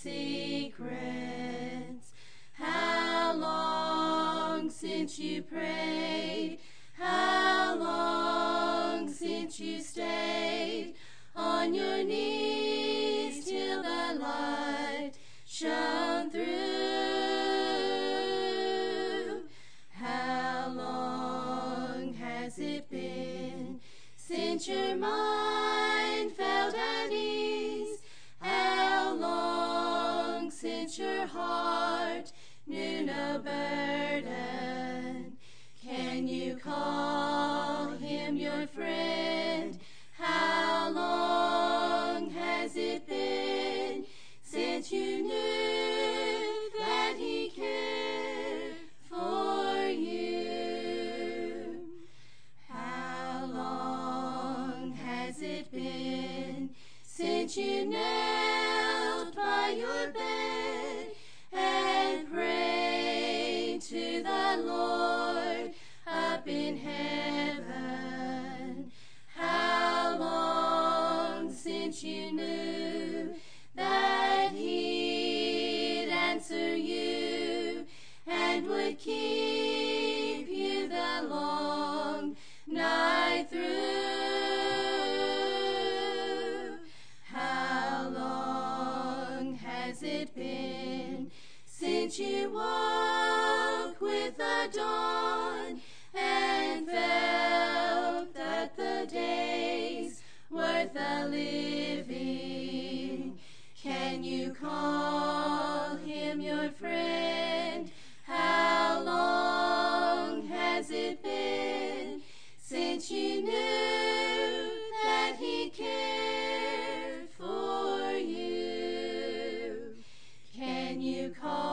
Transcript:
secrets. How long since you prayed? How long since you stayed on your knees till the light shone through? How long has it been since your mind felt at ease? How long since your heart knew no burden? Can you call him your friend? How long has it been since you knew that he cared for you? How long has it been since you knelt by your bed and prayed to the Lord up in heaven? How long since you knew that he'd answer you and would keep you the long night through? How long has it been since you woke with the dawn and felt that the day's worth the living? Can you call him your friend? How long has it been since you knew that he cared for you? Can you call